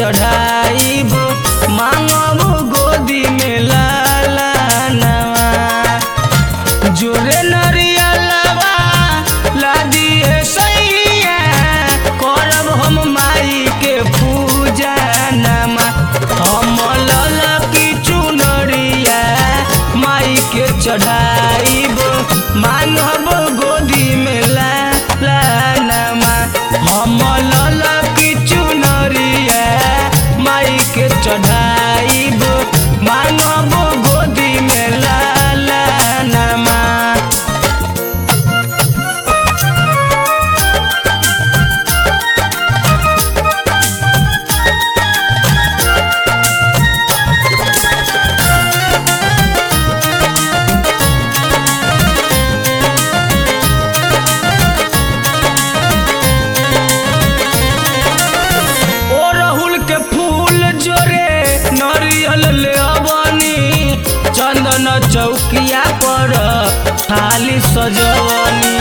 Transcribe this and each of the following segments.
चढ़ाइब मांगब गोदी में लालनवा। जोरे नरियलवा ला दिए सैया करब हम माई के पूजा नमा। हम ललकी चुनरिया माई के चढ़ाइब मांगब गोदी में लालनवा। हम ललकी चुनरिया माई के चढ़ाइब मांगब गोदी में लालनमा। नरियल ले अबनी चंदन चौकिया पर थाली सजवनी।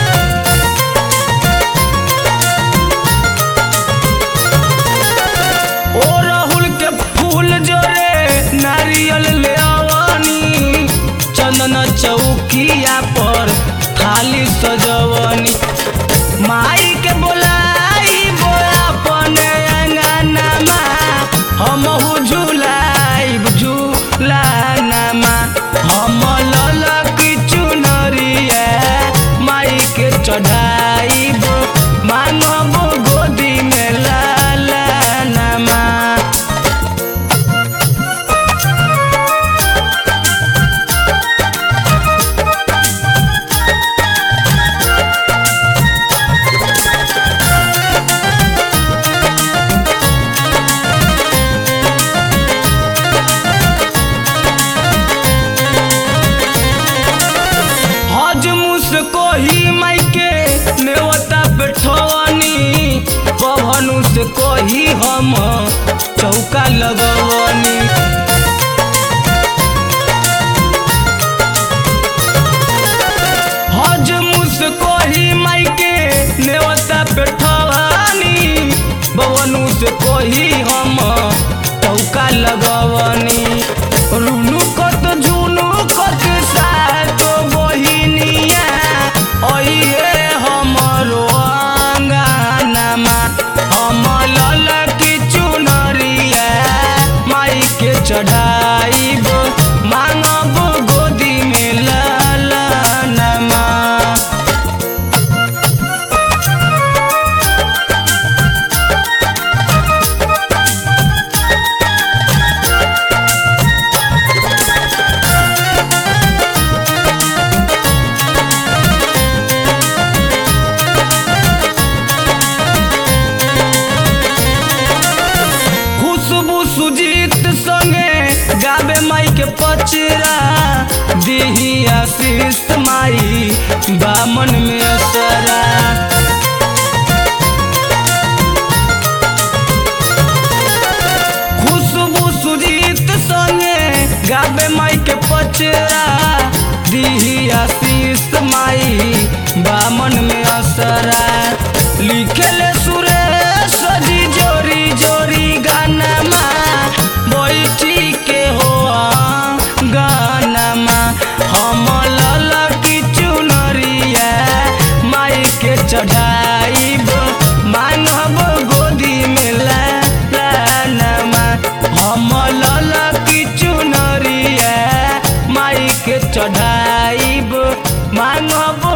ओ राहुल के फूल जोरे नारियल ले अबनी चंदन चौकिया पर थाली सजवनी। माई के बोलाई अपने अंगनमा हमहु झूलाइब झूलानमा। हम ललकी चुनरिया माई के चढ़ाइब मांगब गोदी में लालनमा। कोही माई के नेवता बैठवनी पवनु से कोही हम चौका लगवनी। हजमु से कोही माई के नेवता बैठवनी पवनु से कोही हम चौका लगवनी। रुनु कत जुनु कत सातो बहिनिया ओइए हमरो अंगनमा। हम ललकी चुनरिया माई के चढ़ाइब मांगब गोदी में लालनमा। सुजीत संगे गावे माई के पचरा दिही आशीष माई बामन में असरा। खुशबू सुजीत संगे गावे माई के पचरा दिही आशीष माई बामन में असरा। लिखले सुरेश जी जोरी जोरी गानमा बैठी के हो गानमा। हम ललकी चुनरिया माई के चढ़ाइब मांगब गोदी में लालनमा। हम ललकी चुनरिया माई के चढ़ाइब मांगब